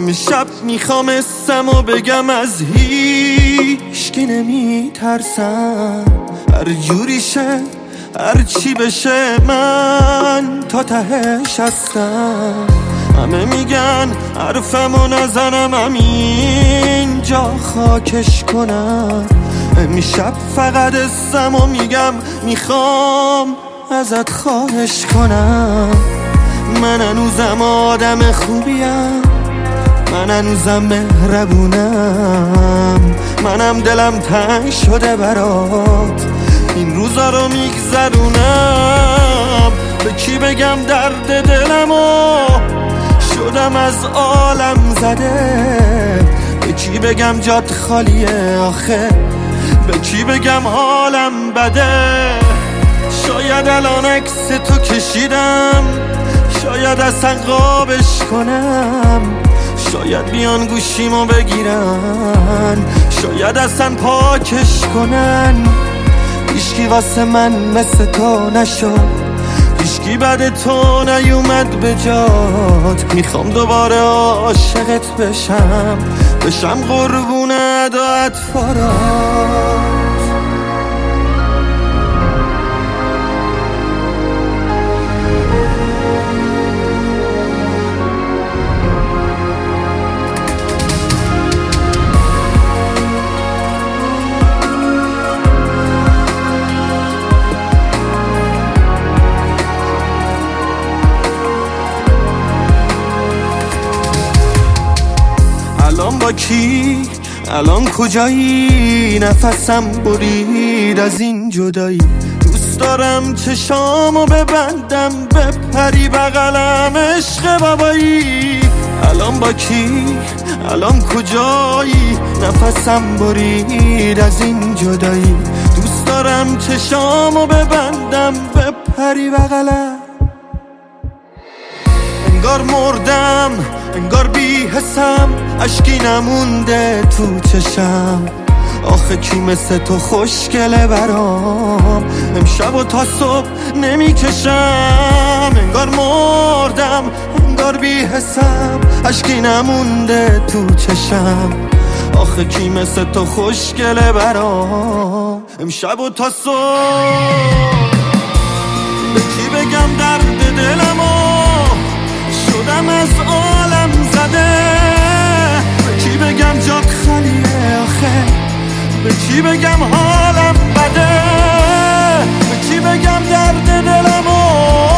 امشب میخوام اسمو بگم از هیچ که نمیترسم، هر جوری شه هر چی بشه من تا تهش هستم. همه میگن حرفمو نزنم همینجا خاکش کنم، امشب فقط اسمو میگم میخوام ازت خواهش کنم. من هنوزم آدم خوبیم، من هنوزم مهربونم، منم دلم تنگ شده برات این روزا رو میگذرونم. به کی بگم درد دلمو شدم از عالم زده، به کی بگم جات خالیه آخه، به کی بگم حالم بده. شاید الان عکس تو کشیدم، شاید اصلا قابش کنم، شاید بیان گوشیمو بگیرن، شاید اصلا پاکش کنن. هیچکی واسه من مثل تو نشد، هیچکی بعد تو نیومد به جات. میخوام دوباره عاشقت بشم، بشم قربون ادات فارات. الان با کی؟ الان کجایی؟ نفسم برید از این جدایی. دوست دارم چشامو ببندم بپری بغلم عشق بابایی. الان با کی؟ الان کجایی؟ نفسم برید از این جدایی. دوست دارم چشامو ببندم بپری بغلم. انگار مردم، انگار بی حسم، اشکی نمونده تو چشم. آخه کی مثل تو خوشگله برام، امشب و تا صبح نمیکشم. انگار مردم، انگار بی حسم، اشکی نمونده تو چشم. آخه کی مثل تو خوشگله برام، امشب و تا صبح. به کی بگم درد دلمو شدم از عالم زده، به کی بگم جات خالیه آخه، به کی بگم حالم بده، به کی بگم درد دلمو